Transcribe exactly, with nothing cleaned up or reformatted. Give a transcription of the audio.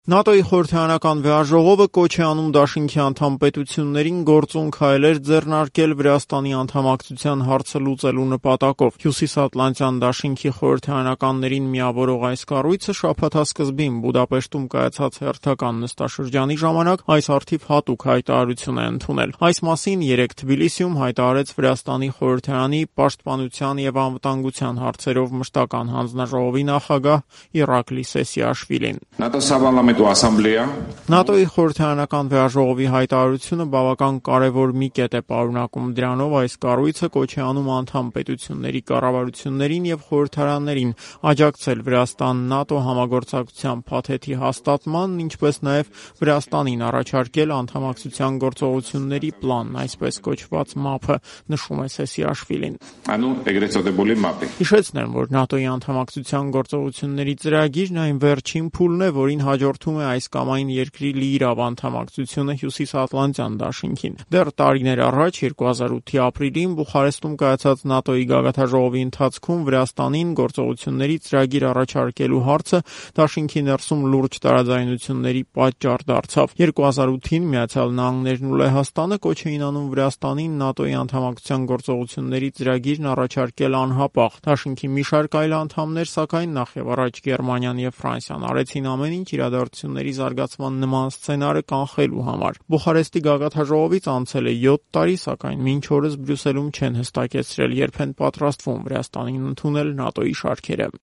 ՆԱՏՕ-ի խորհրդարանական վեհաժողովը կոչ է անում Դաշինքի անդամ պետություններին գործուն քայլեր ձեռնարկել Վրաստանի անդամակցության հարցը լուծելու նպատակով։ Հյուսիսատլանտյան Դաշինքի խորհրդարանականներին միավորող այս կառույցը շաբաթասկզբին Բուդապեշտում կայացած հերթական նստաշրջանի ժամանակ այս առթիվ հատուկ հայտարարություն է ընդունել։ Այս մասին երեկ Թբիլիսիում հայտարարեց Վրաստանի խորհրդարանի պաշտպանության և անվտանգության հարցերով մշտական հանձնաժողովի նախագահ Իրակլի Սեսիաշվիլին։ ՆԱՏՕ-ի խորհրդարանական վեհաժողովի հայտարարությունը բավական կարևոր մի կետ է պարունակում, դրանով այս կառույցը կոչ է անում անդամ պետությունների կառավարություններին և խորհրդարաններին աջակցել Վրաստանն ՆԱՏՕ համագործակցության փաթեթի հաստատմանն, ինչպես նաև Վրաստանին առաջարկել անդամակցության գործողությունների պլանն, այսպես կոչված ՄԱՊ-ը, նշում է Սեսիաշվիլին։ Հիշեցնեմ, որ ՆԱՏՕ-ի անդամակցության գործողությունների ծրագիրն այն վերջին փուլն է, որին հաջորդում է այս կամ այն երկրի լիիրավ անդամակցությունը Հյուսիսատլանտյան դաշինքին։ Դեռ տարիներ առաջ, երկու հազար ութի ապրիլին Բուխարեստում կայացած ՆԱՏՕ-ի գագաթնաժողովի ընթացքում Վրաստանին գործողությունների ծրագիր առաջարկելու հարցը դաշինքի ներսում լուրջ տարաձայնությունների պատճառ դարձավ։ երկու հազար ութին Միացյալ Նահանգներն ու Լեհաստանը կոչ էին անում Վրաստանին ՆԱՏՕ-ի անդամակցության գործողությունների ծրագիրն առաջարկել անհապաղ։ Դաշինքի մի շարք այլ անդամներ, սակայն նախևառաջ Գերմանիան և Ֆրանսիան արեցին ամեն ինչ իրադարձությունների զարգացման նման սցենարը կանխելու համար։ Բուխարեստի գագաթնաժողովից անցել է յոթ տարի, սակայն մինչ օրս Բրյուսելում չեն հստակեցրել, երբ են պատրաստվում Վրաստանին ընդունել ՆԱՏՕ-ի շարքերը։